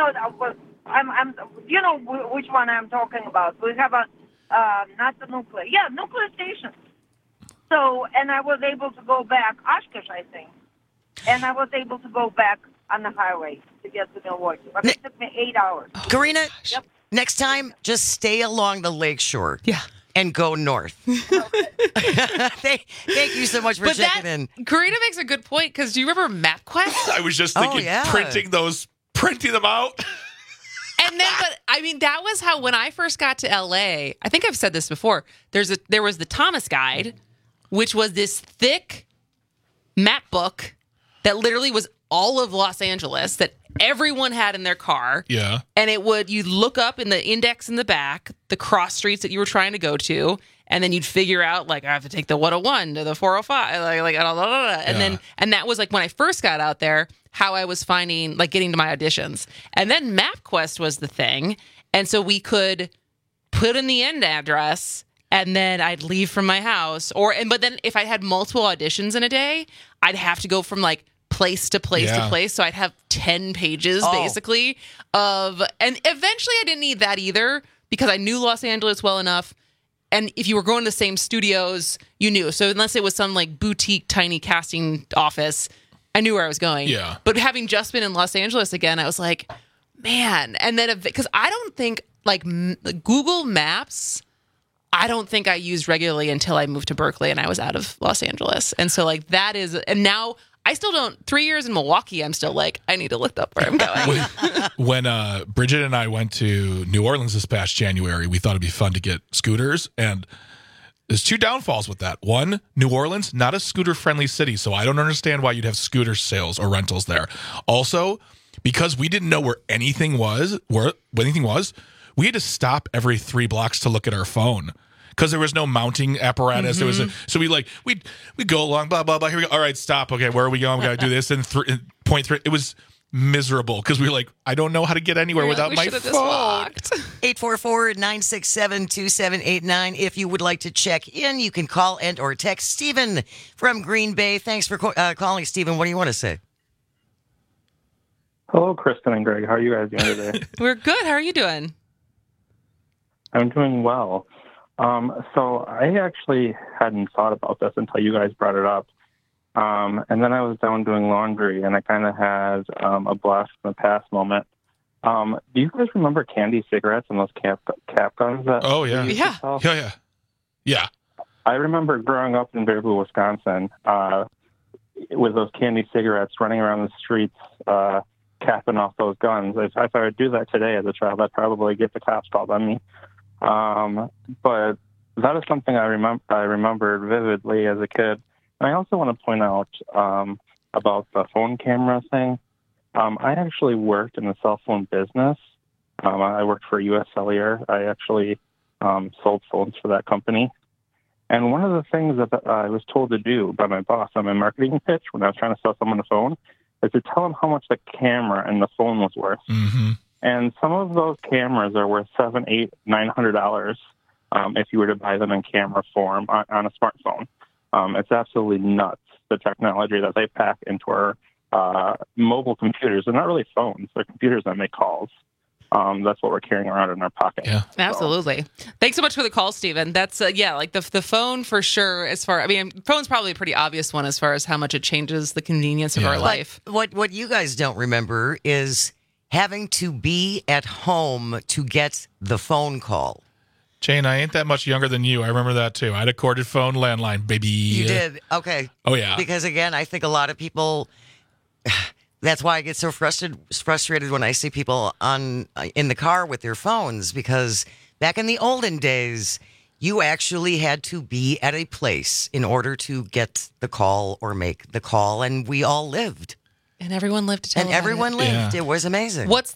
you know which one I'm talking about. We have not the nuclear. Yeah, nuclear station. So, and I was able to go back, Oshkosh, I think. And I was able to go back on the highway to get to Milwaukee. But it took me 8 hours. Karina, next time, just stay along the lakeshore. Yeah. And go north. Thank you so much for checking in. Karina makes a good point, because do you remember MapQuest? I was just thinking printing them out. And then, but I mean, that was how, when I first got to LA, I think I've said this before, there was the Thomas Guide, which was this thick map book that literally was all of Los Angeles that everyone had in their car. Yeah. And you'd look up in the index in the back, the cross streets that you were trying to go to, and then you'd figure out, like, I have to take the 101 to the 405, and that was like when I first got out there, how I was finding, like, getting to my auditions. And then MapQuest was the thing. And so we could put in the end address, and then I'd leave from my house. But then if I had multiple auditions in a day, I'd have to go from, like, place to place to place. So I'd have 10 pages, basically, and eventually I didn't need that either, because I knew Los Angeles well enough. And if you were going to the same studios, you knew. So unless it was some, like, boutique, tiny casting office, I knew where I was going. Yeah. But having just been in Los Angeles again, I was like, man. And then, because I don't think, like, Google Maps, I don't think I used regularly until I moved to Berkeley and I was out of Los Angeles. And so, like, that is, and now I still don't, 3 years in Milwaukee, I'm still like, I need to look up where I'm going. When Bridget and I went to New Orleans this past January, we thought it'd be fun to get scooters, and there's 2 downfalls with that. One, New Orleans, not a scooter-friendly city, so I don't understand why you'd have scooter sales or rentals there. Also, because we didn't know where anything was, we had to stop every 3 blocks to look at our phone, because there was no mounting apparatus. There was so we go along, blah blah blah. Here we go. All right, stop. Okay, where are we going? We got to do this. And point 3. It was miserable because we were like, I don't know how to get anywhere without my phone. 844-967-2789. If you would like to check in, you can call and or text Stephen from Green Bay. Thanks for calling, Stephen. What do you want to say? Hello, Kristen and Greg. How are you guys doing today? We're good. How are you doing? I'm doing well. So I actually hadn't thought about this until you guys brought it up. And then I was down doing laundry, and I kind of had a blast from the past moment. Do you guys remember candy cigarettes and those cap guns? Oh, yeah. Yeah. I remember growing up in Bear Blue, Wisconsin, with those candy cigarettes running around the streets capping off those guns. If I were to do that today as a child, I'd probably get the cops called on me. But that is something I remembered vividly as a kid. And I also want to point out about the phone camera thing. I actually worked in the cell phone business. I worked for U.S. Cellular. I actually sold phones for that company. And one of the things that I was told to do by my boss on my marketing pitch when I was trying to sell someone a phone is to tell them how much the camera and the phone was worth. Mm-hmm. And some of those cameras are worth $700, $800, $900 if you were to buy them in camera form on a smartphone. It's absolutely nuts, the technology that they pack into our mobile computers. They're not really phones. They're computers that make calls. That's what we're carrying around in our pocket. Yeah, absolutely. Thanks so much for the call, Stephen. That's like the phone for sure. Phone's probably a pretty obvious one as far as how much it changes the convenience of our life. What you guys don't remember is having to be at home to get the phone call. Jane, I ain't that much younger than you. I remember that too. I had a corded phone landline, baby. You did? Okay. Oh, yeah. Because again, I think a lot of people. That's why I get so frustrated when I see people in the car with their phones, because back in the olden days, you actually had to be at a place in order to get the call or make the call, and we all lived. And everyone lived to tell And everyone lived. Yeah. It was amazing. What's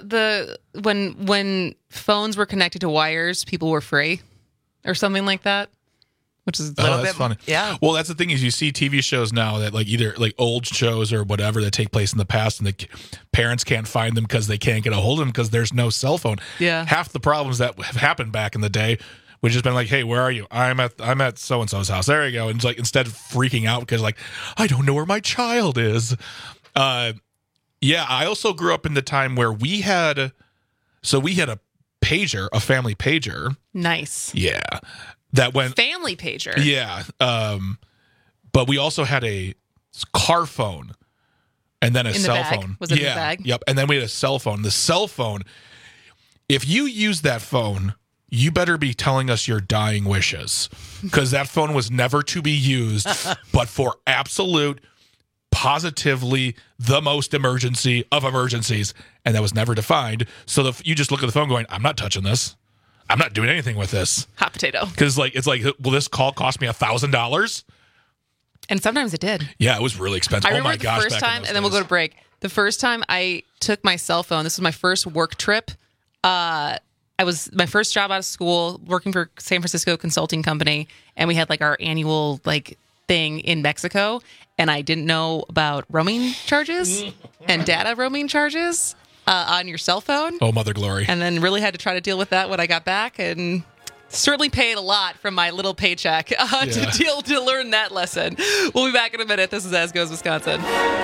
when phones were connected to wires, people were free or something like that? Which is a little bit funny. Yeah. Well, that's the thing is you see TV shows now that either old shows or whatever that take place in the past, and the parents can't find them because they can't get a hold of them because there's no cell phone. Yeah. Half the problems that have happened back in the day would just been like, hey, where are you? I'm at so and so's house. There you go. And it's instead of freaking out because I don't know where my child is. Yeah. I also grew up in the time where we had a pager, a family pager. Nice. Yeah. That went family pager. Yeah. But we also had a car phone and then a cell phone. Was it in the bag? Yep. And then we had a cell phone. The cell phone, if you use that phone, you better be telling us your dying wishes, because that phone was never to be used but for absolute, positively the most emergency of emergencies. And that was never defined. So you just look at the phone going, I'm not touching this. I'm not doing anything with this. Hot potato. Because will this call cost me $1,000? And sometimes it did. Yeah, it was really expensive. I remember my gosh! The first time, and then we'll go to break. The first time I took my cell phone, this was my first work trip. I was my first job out of school, working for San Francisco consulting company, and we had our annual thing in Mexico, and I didn't know about roaming charges and data roaming charges. On your cell phone. Oh, mother glory. And then really had to try to deal with that when I got back, and certainly paid a lot from my little paycheck to learn that lesson. We'll be back in a minute. This is As Goes Wisconsin.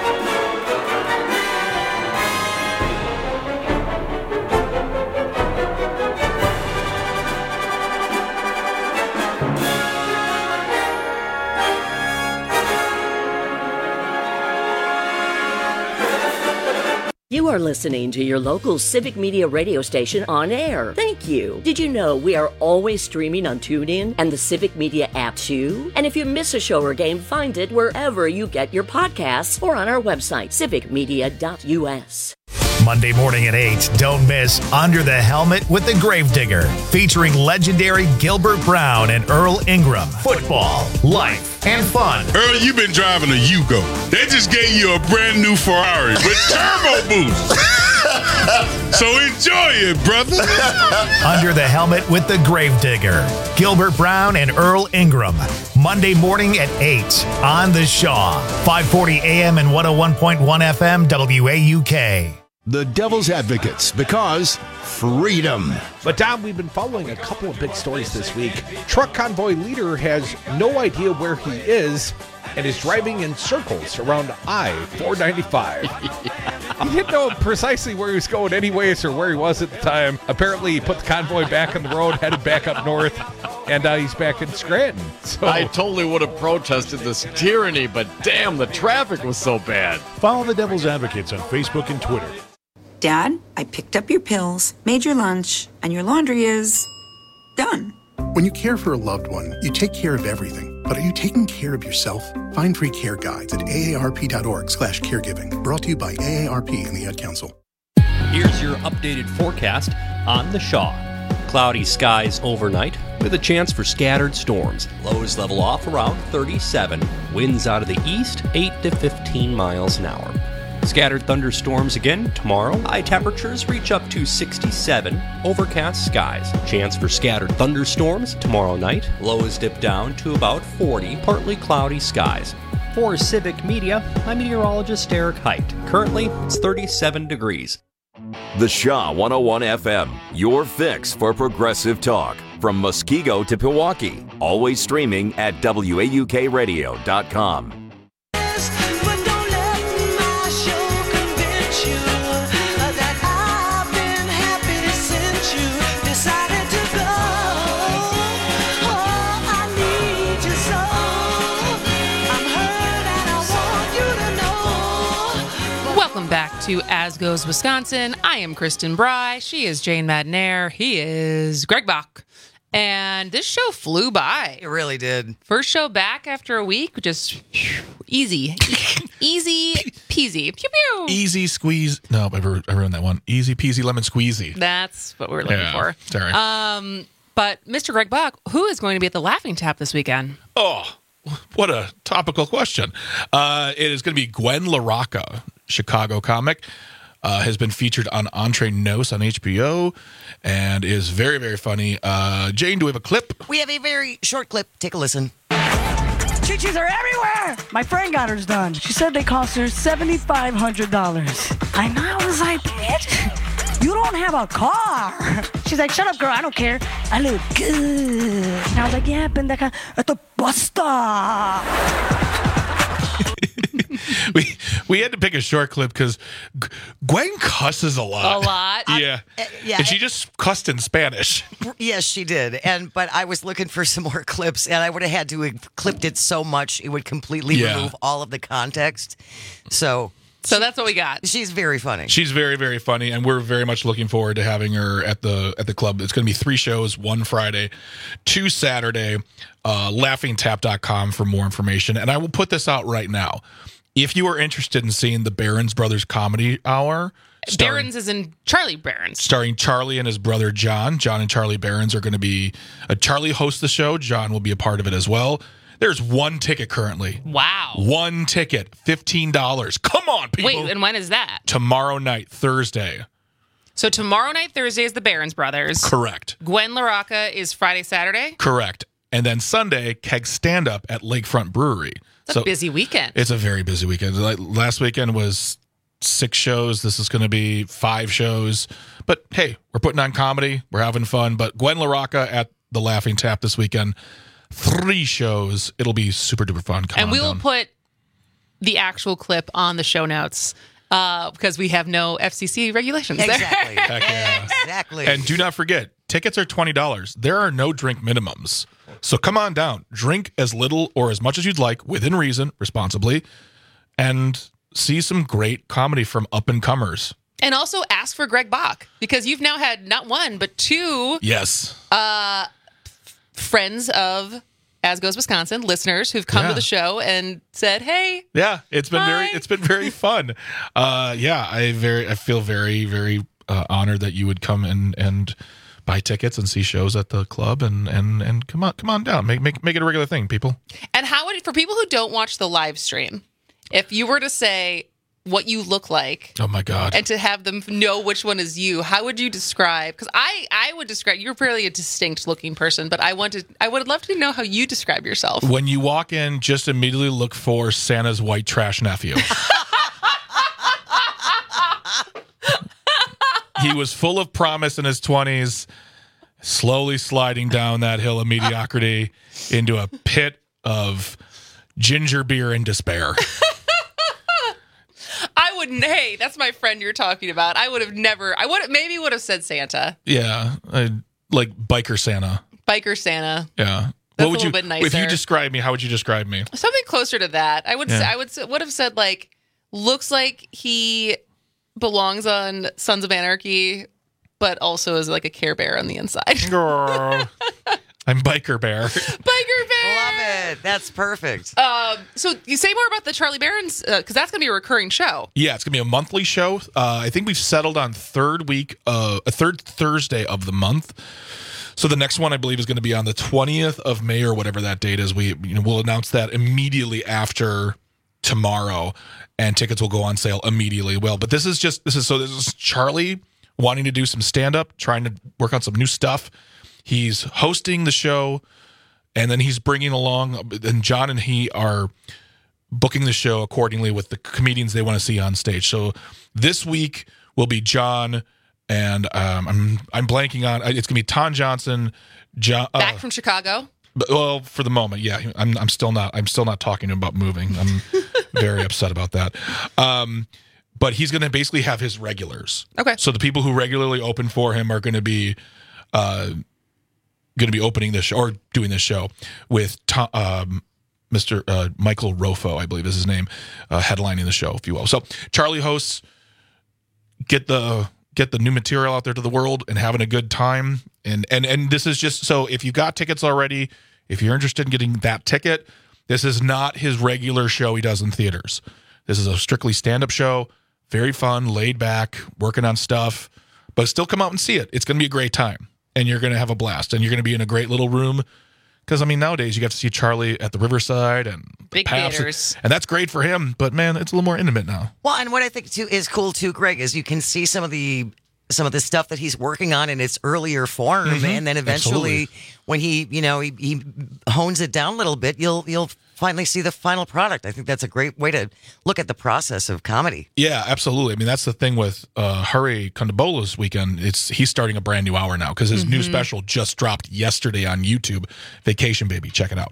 You are listening to your local Civic Media radio station on air. Thank you. Did you know we are always streaming on TuneIn and the Civic Media app too? And if you miss a show or game, find it wherever you get your podcasts or on our website, civicmedia.us. Monday morning at 8, don't miss Under the Helmet with the Gravedigger, featuring legendary Gilbert Brown and Earl Ingram. Football, life, and fun. Earl, you've been driving a Yugo. They just gave you a brand new Ferrari with turbo boost. So enjoy it, brother. Under the Helmet with the Gravedigger, Gilbert Brown and Earl Ingram. Monday morning at 8 on the Shaw, 540 AM and 101.1 FM WAUK. The Devil's Advocates, because freedom. But Dom, we've been following a couple of big stories this week. Truck convoy leader has no idea where he is and is driving in circles around I-495. He didn't know precisely where he was going anyways or where he was at the time. Apparently he put the convoy back on the road, headed back up north, and he's back in Scranton. So I totally would have protested this tyranny, but damn, the traffic was so bad. Follow the Devil's Advocates on Facebook and Twitter. Dad, I picked up your pills, made your lunch, and your laundry is done. When you care for a loved one, you take care of everything. But are you taking care of yourself? Find free care guides at aarp.org/caregiving. Brought to you by AARP and the Ad Council. Here's your updated forecast on the Shaw. Cloudy skies overnight with a chance for scattered storms. Lows level off around 37. Winds out of the east 8 to 15 miles an hour. Scattered thunderstorms again tomorrow. High temperatures reach up to 67. Overcast skies. Chance for scattered thunderstorms tomorrow night. Lows dip down to about 40. Partly cloudy skies. For Civic Media, I'm meteorologist Eric Height. Currently, it's 37 degrees. The Shaw 101 FM, your fix for progressive talk. From Muskego to Pewaukee. Always streaming at WAUKradio.com. Back to As Goes Wisconsin. I am Kristen Bry. She is Jane Madnair. He is Greg Bach. And this show flew by. It really did. First show back after a week. Just easy. Easy peasy. Pew pew. Easy squeeze. No, I ruined that one. Easy peasy lemon squeezy. That's what we're looking for. Sorry. But Mr. Greg Bach, who is going to be at the Laughing Tap this weekend? Oh, what a topical question. It is going to be Gwen LaRocca, Chicago comic, has been featured on Entre Nos on HBO and is very, very funny. Jane, do we have a clip? We have a very short clip. Take a listen. Chi-Chis are everywhere. My friend got hers done. She said they cost her $7,500. I know. I was like, bitch, you don't have a car. She's like, shut up, girl. I don't care. I look good. And I was like, yeah, pendeja, at the bus stop. We had to pick a short clip because Gwen cusses a lot. A lot? Yeah. And she just cussed in Spanish. Yes, she did. But I was looking for some more clips, and I would have had to have clipped it so much it would completely remove all of the context. So that's what we got. She's very funny. She's very, very funny, and we're very much looking forward to having her at the club. It's going to be 3 shows, 1 Friday, 2 Saturday. LaughingTap.com for more information. And I will put this out right now. If you are interested in seeing the Behrens Brothers Comedy Hour, Behrens is in Charlie Behrens, starring Charlie and his brother John. John and Charlie Behrens are going to be. Charlie hosts the show. John will be a part of it as well. There's 1 ticket currently. Wow. 1 ticket, $15. Come on, people. Wait, and when is that? Tomorrow night, Thursday. So tomorrow night, Thursday is the Behrens Brothers. Correct. Gwen LaRocca is Friday, Saturday. Correct. And then Sunday, Keg Stand-Up at Lakefront Brewery. It's a busy weekend. It's a very busy weekend. Like last weekend was 6 shows. This is going to be 5 shows. But hey, we're putting on comedy. We're having fun. But Gwen LaRocca at the Laughing Tap this weekend. 3 shows. It'll be super duper fun. And we will put the actual clip on the show notes because we have no FCC regulations. Exactly. Heck yeah. Exactly. And do not forget, tickets are $20. There are no drink minimums. So come on down. Drink as little or as much as you'd like, within reason, responsibly, and see some great comedy from up-and-comers. And also ask for Greg Bach, because you've now had not 1, but 2 friends of As Goes Wisconsin, listeners who've come to the show and said, hey. Yeah, it's been very fun. I feel very, very honored that you would come and buy tickets and see shows at the club and come on down. Make it a regular thing, people. And how would, for people who don't watch the live stream, if you were to say what you look like, oh my God, and to have them know which one is you, how would you describe? Because I would describe, you're fairly a distinct looking person, but I would love to know how you describe yourself. When you walk in, just immediately look for Santa's white trash nephew. He was full of promise in his 20s, slowly sliding down that hill of mediocrity into a pit of ginger beer and despair. Hey, that's my friend you're talking about. I would have said Santa. Yeah, like biker Santa. Biker Santa. Yeah. That's a little bit nicer. If you describe me, how would you describe me? Something closer to that. I would have said like, looks like he belongs on Sons of Anarchy, but also is like a Care Bear on the inside. I'm Biker Bear. Biker Bear. Love it. it. That's perfect. So you say more about the Charlie Barron's, because that's going to be a recurring show. Yeah, it's going to be a monthly show. I think we've settled on third Thursday of the month. So the next one, I believe, is going to be on the 20th of May or whatever that date is. We'll announce that immediately after tomorrow, and tickets will go on sale immediately. Well, but this is Charlie wanting to do some stand-up, trying to work on some new stuff. He's hosting the show, and then he's bringing along, and John and he are booking the show accordingly with the comedians they want to see on stage. So this week will be John, and I'm blanking on. It's gonna be Ton Johnson, back from Chicago. Well, for the moment, yeah. I'm still not talking to him about moving. I'm very upset about that. But he's going to basically have his regulars. Okay. So the people who regularly open for him are going to be opening this show or doing this show with Mr. Michael Rofo, I believe is his name, headlining the show, if you will. So Charlie hosts, get the new material out there to the world and having a good time. And this is just, so if you got tickets already, if you're interested in getting that ticket, this is not his regular show he does in theaters. This is a strictly stand-up show, very fun, laid back, working on stuff, but still come out and see it. It's going to be a great time, and you're going to have a blast, and you're going to be in a great little room. Because, I mean, nowadays you get to see Charlie at the Riverside and big theaters. And that's great for him, but, man, it's a little more intimate now. Well, and what I think, too, is cool, too, Greg, is you can see some of the stuff that he's working on in its earlier form, and then eventually when he hones it down a little bit, you'll finally see the final product. I think that's a great way to look at the process of comedy. Yeah, absolutely. I mean, that's the thing with Hari Kondabola's weekend. He's starting a brand new hour now because his new special just dropped yesterday on YouTube. Vacation Baby, check it out.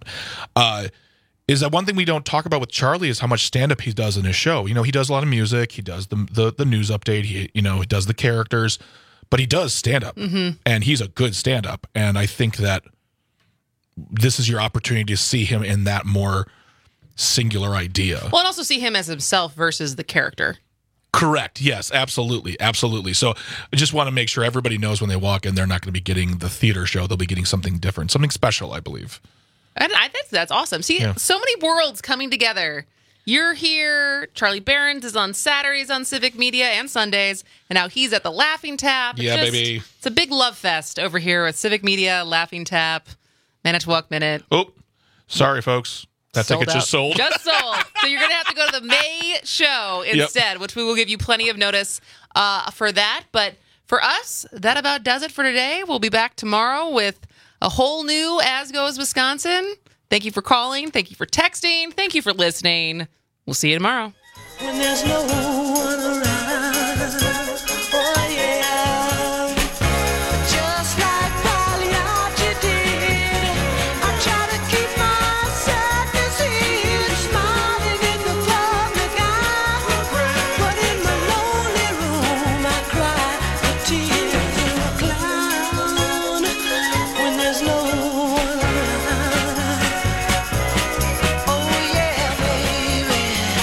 Is that one thing we don't talk about with Charlie is how much stand-up he does in his show. You know, he does a lot of music. He does the news update. He does the characters, but he does stand-up, and he's a good stand-up. And I think that this is your opportunity to see him in that more singular idea. Well, and also see him as himself versus the character. Correct. Yes, absolutely. Absolutely. So I just want to make sure everybody knows when they walk in, they're not going to be getting the theater show. They'll be getting something different, something special, I believe. And I think that's awesome. See, so many worlds coming together. You're here. Charlie Barron's is on Saturdays on Civic Media and Sundays. And now he's at the Laughing Tap. Yeah, baby. It's a big love fest over here with Civic Media, Laughing Tap, Manitowoc Minute. Oh, sorry, folks. That ticket just sold. Just sold. So you're going to have to go to the May show instead, which we will give you plenty of notice for that. But for us, that about does it for today. We'll be back tomorrow with a whole new As Goes Wisconsin. Thank you for calling. Thank you for texting. Thank you for listening. We'll see you tomorrow. When there's no one around, oh yeah. Just like Pagliacci did, I try to keep my sadness hid, smiling in the public eye. But in my lonely room, I cry the tears of a clown. When there's no one around, oh yeah, baby.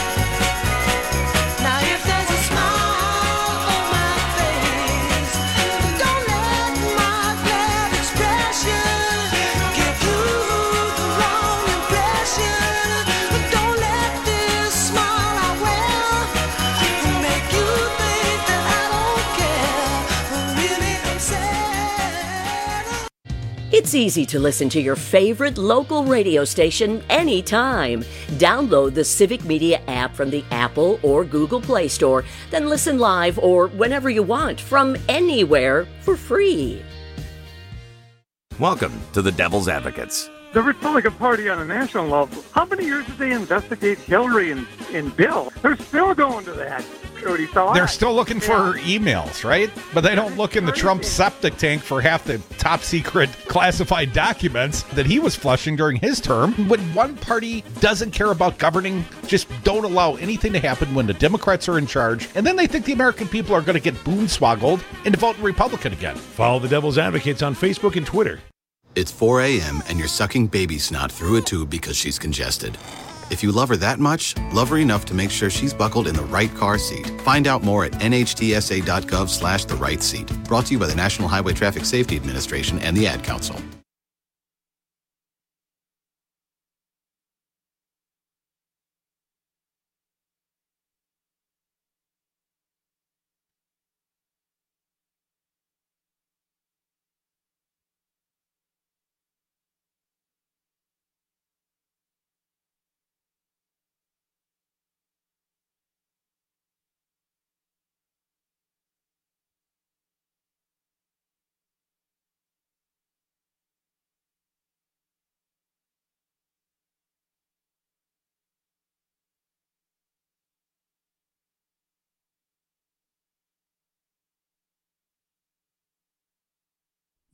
Now if there's a smile on my face, don't let my glad expression give you the wrong impression. Don't let this smile I wear make you think that I don't care. But really I'm sad. It's easy to listen to your favorite local radio station anytime. Download the Civic Media app from the Apple or Google Play Store, then listen live or whenever you want from anywhere for free. Welcome to the Devil's Advocates. The Republican Party on a national level, how many years did they investigate Hillary and Bill? They're still going to that. They're still looking for emails, right? But they don't look in the Trump septic tank for half the top secret classified documents that he was flushing during his term. When one party doesn't care about governing, just don't allow anything to happen when the Democrats are in charge, and then they think the American people are going to get boonswoggled and vote Republican again. Follow the Devil's Advocates on Facebook and Twitter. It's 4 a.m. and you're sucking baby snot through a tube because she's congested. If you love her that much, love her enough to make sure she's buckled in the right car seat. Find out more at nhtsa.gov/the right seat. Brought to you by the National Highway Traffic Safety Administration and the Ad Council.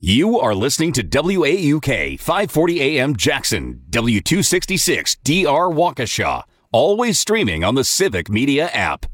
You are listening to WAUK 540 AM Jackson, W266 540 AM Jackson, W266 DR Waukesha. Always streaming on the Civic Media app.